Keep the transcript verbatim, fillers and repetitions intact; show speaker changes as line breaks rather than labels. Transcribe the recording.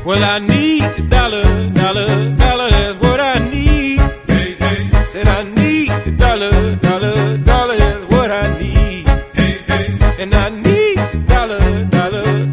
Well, I need a dollar, dollar, dollar, that's what I need. Hey, hey. Said I need a dollar, dollar, dollar, that's what I need. Hey, hey. And I need a dollar, dollar,